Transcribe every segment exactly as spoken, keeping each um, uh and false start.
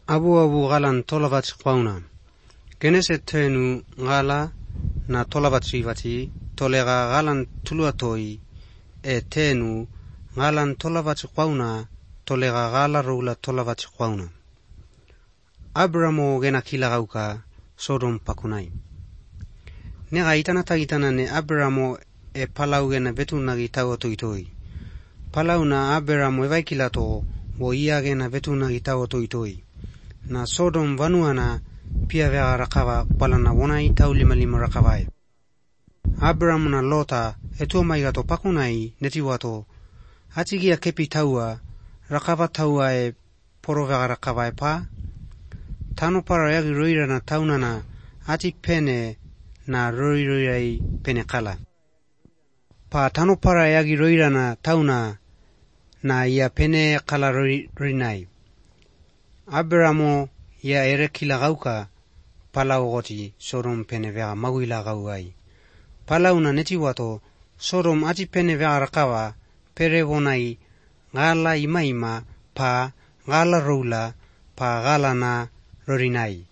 Abu abu galan tolavat kwauna. Geneset tenu gala na tolavat sivati tolega galan tuluatoi e tenu galan tolavat kwauna tolega gala roula tolavat kwauna. Abramo gena kila gauka Sodom pakunai. Nega itana tagitana ne Abramo e palau gena betunagi tawa toitoi. Palau na Abramo e vaikilato wo ia gena betunagi tawa toitoi. Na Sodom vanuana pia vega rakava palana wonai tau lima lima rakavai. Abramo na Lota e tuo maigato pakunai netiwato atigia kepi taua rakava taua e poro vega rakavai pa. Tano para yagi roira na taunana ati pene na roi roirai pene kala. Pa tano para yagi roira na tauna na ia pene kala roi roinai. Abramo ia ere kila gauka palau goti Sodom pene vega maguila gauai. Palau na netiwato Sodom ati pene vega rakava pere vonai gala ima ima pa gala roula pa gala na rorinai.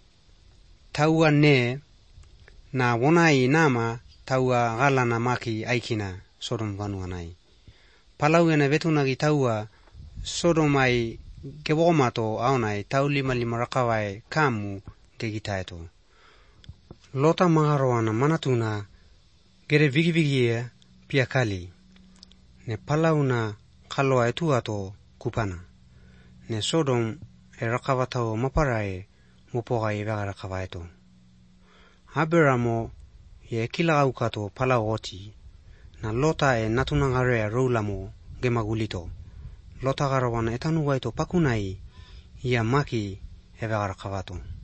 Taua ne na wonai nama taua gala na maki aikina Sodom vanuanai. Palau ena vetunagi taua Sodom ai gewomato aonai tau lima lima rakavai kamu degitaeto. Lota magaroana manatuna gere vigi vigie piakali. Ne palau na kaloa etuato kupana. Ne Sodom e rakavatao maparae mopogai vega rakavaeto. Abramo e kila gaukato palau goti. Na Lota e natunangarea roulamo gemagulito. Lota garawana etanuwaito pakunai ia maki e vega rakavato.